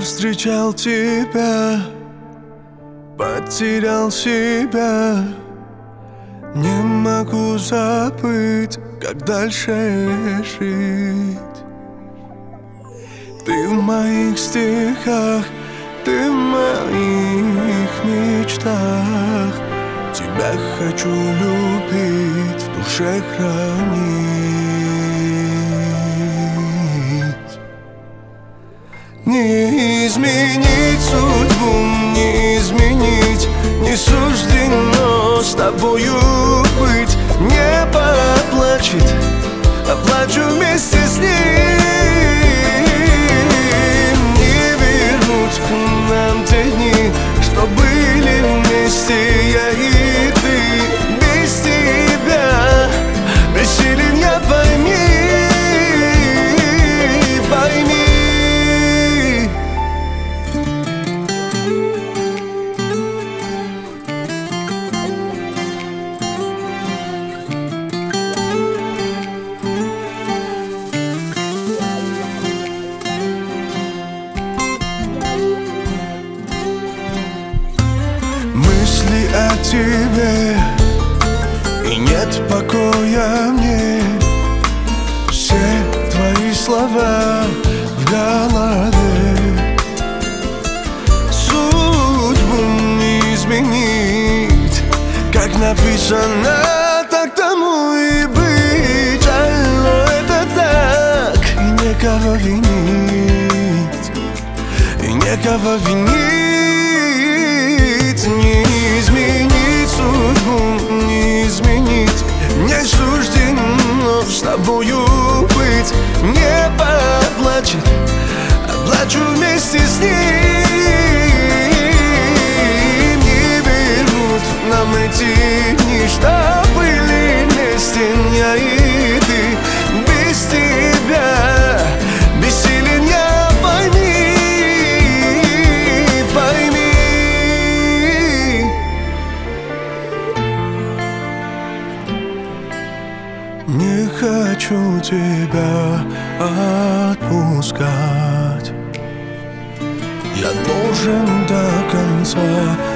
встречал тебя, потерял себя. Не могу забыть, как дальше жить. Ты в моих стихах, ты в моих мечтах. Тебя хочу любить, в душе хранить. Не изменить судьбу, не изменить, не суждено с тобою быть. Небо плачет, оплачу вместе с ним. Не вернуть к нам те дни, что были вместе я и ты. Без тебя бессилен я, пойми, пойми. Мысли о тебе, и нет покоя мне. Все твои слова в голове. Судьбу не изменить, как написано, так тому и быть. Жаль, но это так, и некого винить, и некого винить. Не изменить судьбу, не изменить, не суждено с тобою быть. Небо плачет, оплачу вместе с ним. Не вернут нам эти дни, что были вместе я и ты. Без тебя бессилен я, пойми, пойми. Не хочу тебя отпускать. Я должен до конца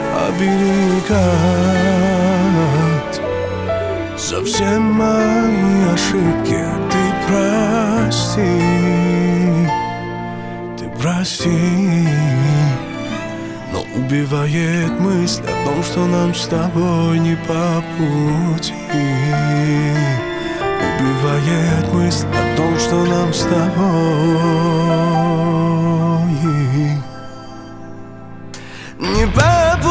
оберегать. За все мои ошибки ты прости, ты прости. Но убивает мысль о том, что нам с тобой не по пути. Убивает мысль о том, что нам с тобой не по пути.